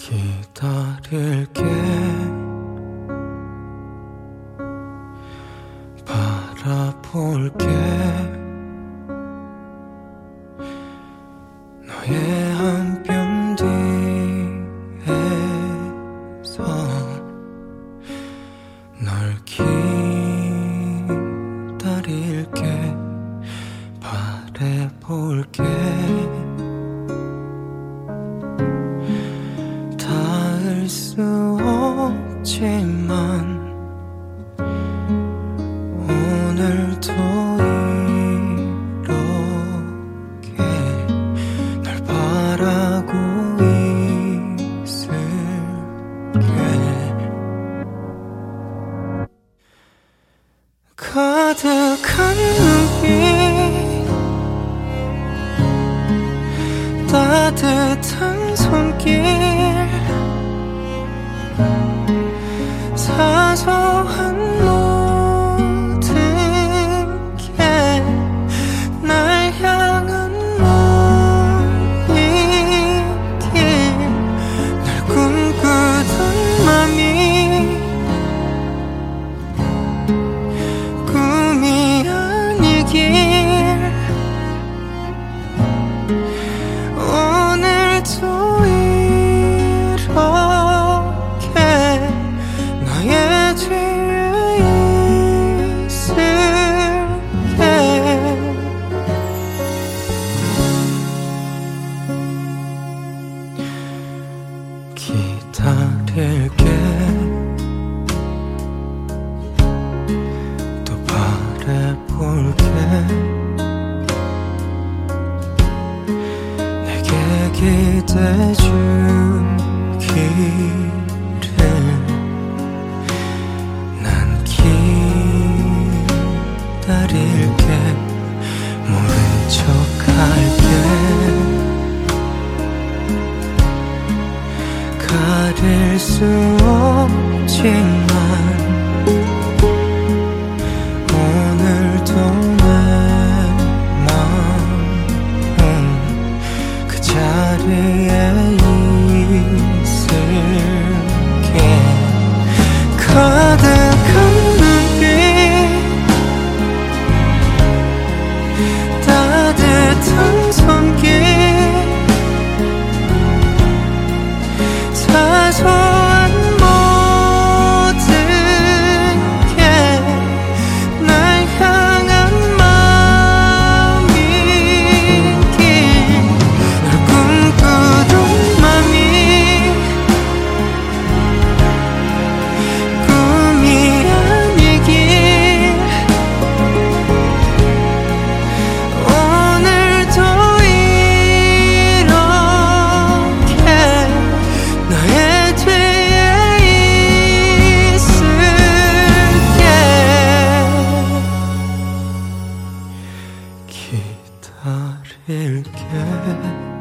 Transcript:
기다릴게. 바라볼게. 너의 한 뼘 뒤에서 널 기다릴게. 바라볼게. 닿을 수 없지만 오늘도 이렇게 널 바라고 있을게. 가득한 눈빛, 따뜻한 손길, 사소한 모든 게 날 향한 먼 길, 날 꿈꾸던 맘이 꿈이 아니길 오늘도 이렇게 너의 뒤에 있을게. 기다릴게. 또 바라볼게. 내게 기대주기를 난 기다릴게. 모른 척 할게. 가릴 수 없지만 오늘도 내 마음 그 자리에 있을게. 가득한 눈빛, 따뜻한 손길, 사소한 모든 게 날 향한 마음이길, 널 꿈꾸던 맘이 꿈이 아니길 오늘도 이렇게 너의 뒤에 있을게. 기다릴게.